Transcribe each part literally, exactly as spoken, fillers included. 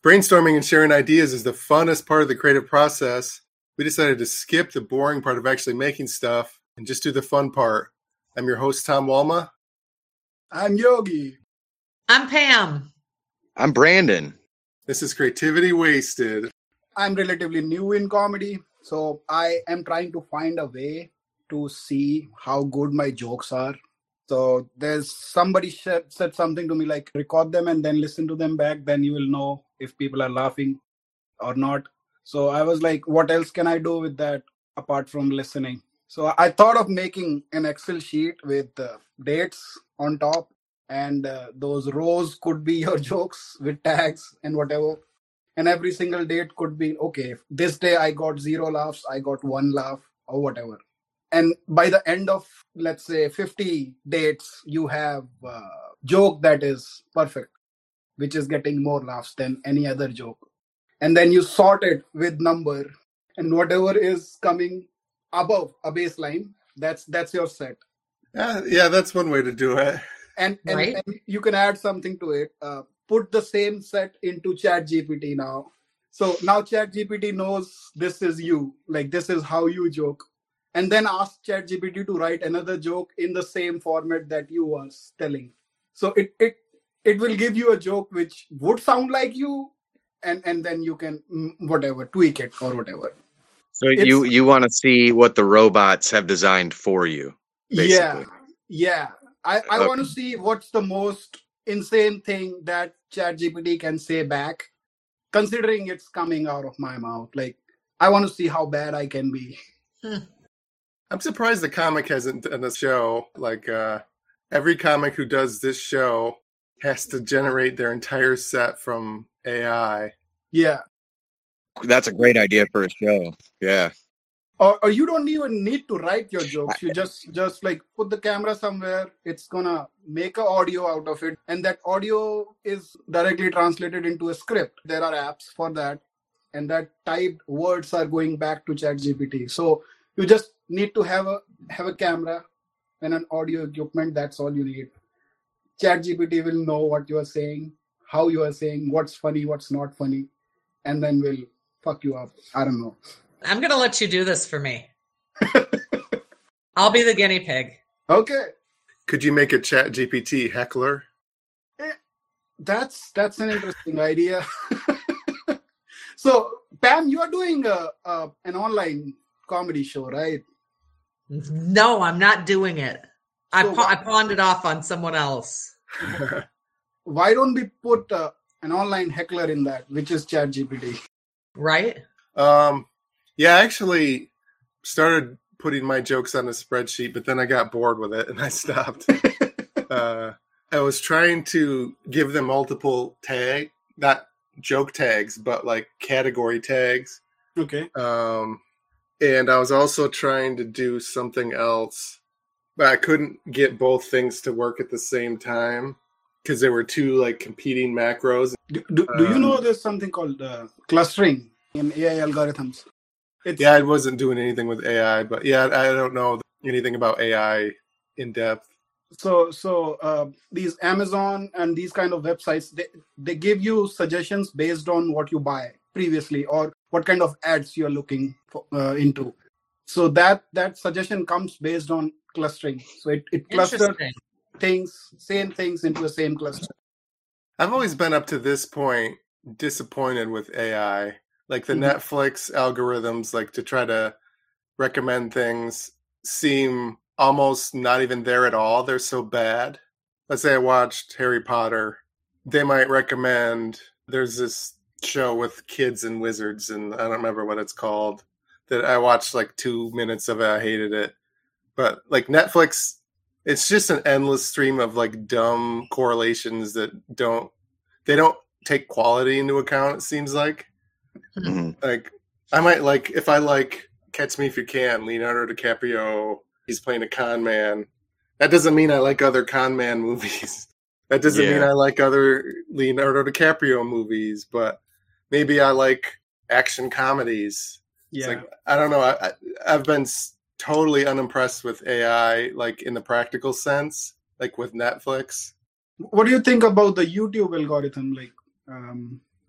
Brainstorming and sharing ideas is the funnest part of the creative process. We decided to skip the boring part of actually making stuff and just do the fun part. I'm your host, Tom Walma. I'm Yogi. I'm Pam. I'm Brandon. This is Creativity Wasted. I'm relatively new in comedy, so I am trying to find a way to see how good my jokes are. So there's somebody said, said something to me like, record them and then listen to them back. Then you will know if people are laughing or not. So I was like, what else can I do with that apart from listening? So I thought of making an Excel sheet with uh, dates on top. And uh, those rows could be your jokes with tags and whatever. And every single date could be, okay, this day I got zero laughs, I got one laugh or whatever. And by the end of, let's say, fifty dates, you have a joke that is perfect, which is getting more laughs than any other joke. And then you sort it with number, and whatever is coming above a baseline, that's that's your set. Uh, yeah, that's one way to do it. And, and, Right. and you can add something to it. Uh, put the same set into ChatGPT now. So now ChatGPT knows this is you, like this is how you joke. And then ask ChatGPT to write another joke in the same format that you are telling. So it it it will give you a joke which would sound like you, and, and then you can mm, whatever, tweak it or whatever. So It's- you you want to see what the robots have designed for you, basically. Yeah, yeah. I, I Okay. want to see what's the most insane thing that ChatGPT can say back, considering it's coming out of my mouth. Like, I want to see how bad I can be. I'm surprised the comic hasn't done a show. Like, uh, every comic who does this show has to generate their entire set from A I. Yeah. That's a great idea for a show. Yeah. Or, or you don't even need to write your jokes. You just just like put the camera somewhere. It's gonna make an audio out of it, and that audio is directly translated into a script. There are apps for that, and that typed words are going back to ChatGPT. So you just need to have a have a camera and an audio equipment. That's all you need. ChatGPT will know what you are saying, how you are saying, what's funny, what's not funny, and then will fuck you up. I don't know. I'm going to let you do this for me. I'll be the guinea pig. Okay. Could you make a Chat G P T heckler? That's that's an interesting idea. So, Pam, you are doing a, a an online comedy show, right? No, I'm not doing it. I, So pa- I what- pawned it off on someone else. Why don't we put uh, an online heckler in that, which is ChatGPT? Right? Um, yeah, I actually started putting my jokes on a spreadsheet, but then I got bored with it and I stopped. uh, I was trying to give them multiple tag, not joke tags, but like category tags. Okay. Um, and I was also trying to do something else, but I couldn't get both things to work at the same time because there were two like competing macros. Do, do, do you Um, know there's something called uh, clustering in A I algorithms? It's, Yeah, I wasn't doing anything with A I, but yeah, I don't know anything about A I in depth. So, so uh, these Amazon and these kind of websites, they, they give you suggestions based on what you buy previously or what kind of ads you're looking for, uh, into. So that that suggestion comes based on clustering. So it, it clusters Interesting. things, same things into the same cluster. I've always been up to this point disappointed with A I. Like the Mhm. Netflix algorithms, like to try to recommend things, seem almost not even there at all. They're so bad. Let's say I watched Harry Potter. They might recommend, there's this show with kids and wizards, and I don't remember what it's called, that I watched like two minutes of it. I hated it. But like Netflix, it's just an endless stream of like dumb correlations that don't, they don't take quality into account, it seems like. Mhm. Like, I might like, if I like Catch Me If You Can, Leonardo DiCaprio, he's playing a con man. That doesn't mean I like other con man movies. That doesn't mean Yeah. I like other Leonardo DiCaprio movies, but maybe I like action comedies. It's Yeah. like, I don't know. I, I, I've been s- totally unimpressed with A I, like in the practical sense, like with Netflix. What do you think about the YouTube algorithm? Like, um,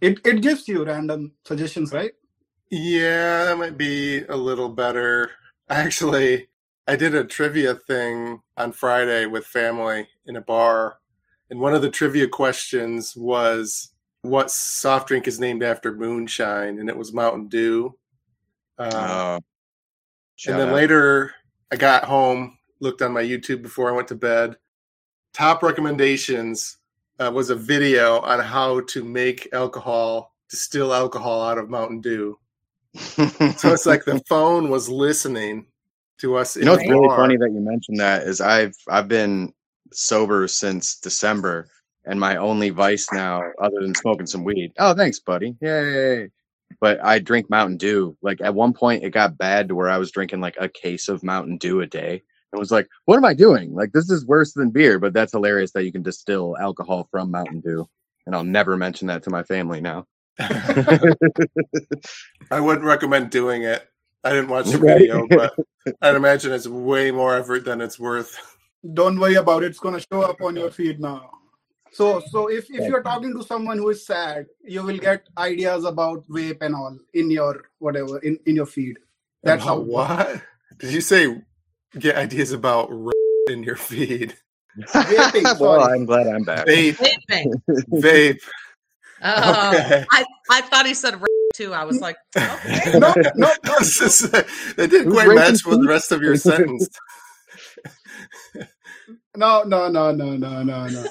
It it gives you random suggestions, right? Yeah, that might be a little better. Actually, I did a trivia thing on Friday with family in a bar, and one of the trivia questions was, what soft drink is named after moonshine? And it was Mountain Dew. Uh, Oh, and then out. later, I got home, looked on my YouTube before I went to bed. Top recommendations uh, was a video on how to make alcohol, distill alcohol out of Mountain Dew. So it's like the phone was listening to us. You know, in what's the really bar. funny that you mentioned that is I've I've been sober since December, and my only vice now, other than smoking some weed. Oh, thanks, buddy. Yay! But I drink Mountain Dew. Like at one point, it got bad to where I was drinking like a case of Mountain Dew a day. It was like, what am I doing? Like this is worse than beer. But that's hilarious that you can distill alcohol from Mountain Dew, and I'll never mention that to my family now. I wouldn't recommend doing it. I didn't watch the Right. video, but I'd imagine it's way more effort than it's worth. Don't worry about it. It's going to show up on your feed now. So, so if, if you're talking to someone who is sad, you will get ideas about vape and all in your whatever in, in your feed. That's About how. what? Did you say get ideas about r- in your feed? Vaping, Well, sorry. I'm glad I'm back. Vape, Vaping. vape. Oh, Okay. I, I thought he said r- too. I was like, okay. No, no, I was just- that didn't Who's quite raping match with the feet? rest of your sentence. no, no, no, no, no, no, no.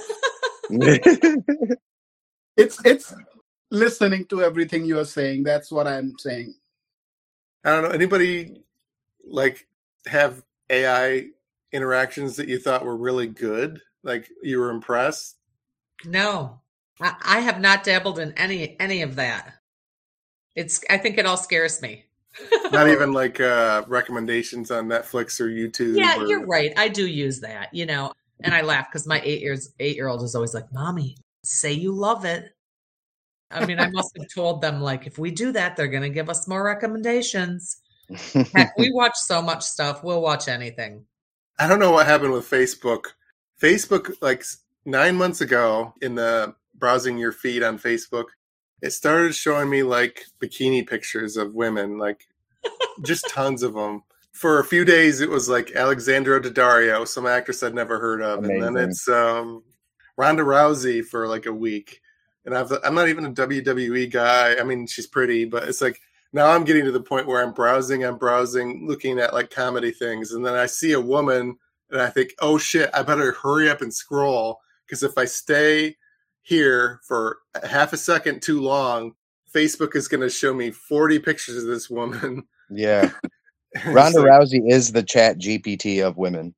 It's it's listening to everything you are saying. That's what I'm saying. I don't know. Anybody like have A I interactions that you thought were really good? Like you were impressed? No, I, I have not dabbled in any any of that. It's. I think it all scares me. Not even like uh, recommendations on Netflix or YouTube. Yeah, or... you're right. I do use that, you know, and I laugh because my eight years eight year old is always like, "Mommy, say you love it." I mean, I must have told them like, if we do that, they're going to give us more recommendations. Heck, we watch so much stuff. We'll watch anything. I don't know what happened with Facebook. Facebook, like nine months ago, in the browsing your feed on Facebook, it started showing me like bikini pictures of women, like just tons of them. For a few days, it was like Alexandra Daddario, some actress I'd never heard of, Amazing. and then it's um, Ronda Rousey for like a week. And I've, I'm not even a W W E guy. I mean, she's pretty, but it's like now I'm getting to the point where I'm browsing, I'm browsing, looking at like comedy things, and then I see a woman, and I think, oh shit, I better hurry up and scroll, because if I stay here for half a second too long, Facebook is going to show me forty pictures of this woman. Yeah. It's Ronda like, Rousey is the chat G P T of women.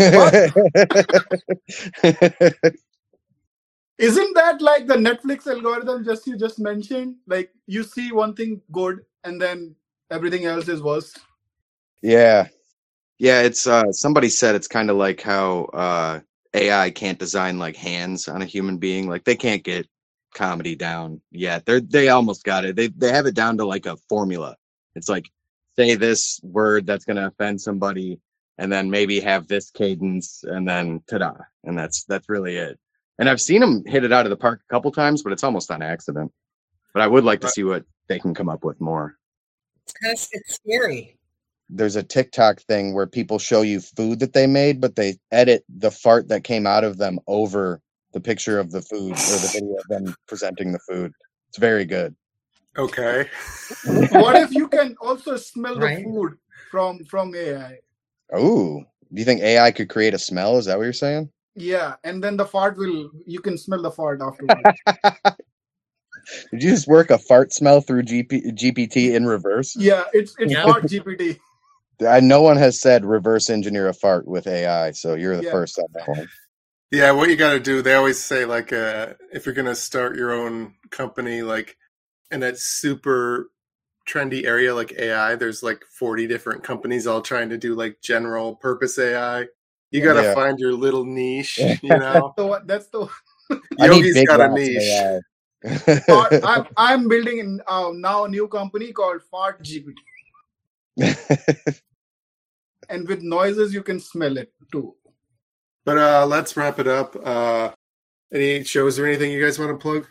Isn't that like the Netflix algorithm just you just mentioned? Like you see one thing good and then everything else is worse. Yeah. Yeah, it's uh somebody said it's kind of like how uh A I can't design like hands on a human being. Like they can't get comedy down yet. They're they almost got it. They they have it down to like a formula. It's like say this word that's gonna offend somebody and then maybe have this cadence and then ta-da. And that's that's really it. And I've seen them hit it out of the park a couple times, but it's almost on accident. But I would like to see what they can come up with more. It's kind of it's scary. There's a TikTok thing where people show you food that they made, but they edit the fart that came out of them over the picture of the food or the video of them presenting the food. It's very good. okay. What if you can also smell the Right. food from from A I? Oh, do you think A I could create a smell? Is that what you're saying? Yeah, and then the fart will you can smell the fart afterwards. Did you just work a fart smell through G P- G P T in reverse? Yeah, it's it's Yeah. fart G P T. I, no one has said reverse engineer a fart with A I, so you're the Yeah. first on that one. Yeah, what you got to do, they always say, like, uh, if you're going to start your own company, like, in that super trendy area like A I, there's like forty different companies all trying to do like general purpose A I. You got to Yeah. find your little niche, you know? So what- that's the I need Yogi's big got a rats niche. A fart. I. I'm I'm building uh, now a new company called Fart G P T, and with noises you can smell it too. But uh, let's wrap it up. Uh, any shows or anything you guys want to plug?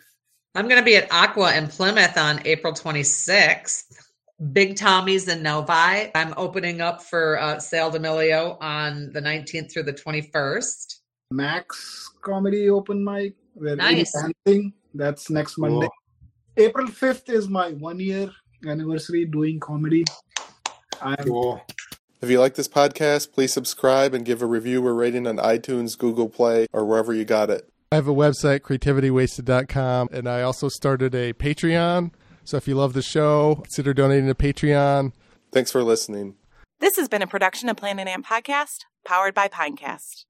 I'm going to be at Aqua in Plymouth on April twenty-sixth. Big Tommy's in Novi. I'm opening up for uh, Sale D'Amelio on the nineteenth through the twenty-first. Max Comedy Open Mic. Where Nice. Dancing. That's next Monday. Cool. April fifth is my one year anniversary doing comedy. I'm Cool. If you like this podcast, please subscribe and give a review or rating on iTunes, Google Play, or wherever you got it. I have a website, creativity wasted dot com, and I also started a Patreon. So if you love the show, consider donating to Patreon. Thanks for listening. This has been a production of Planet Amp Podcast, powered by Pinecast.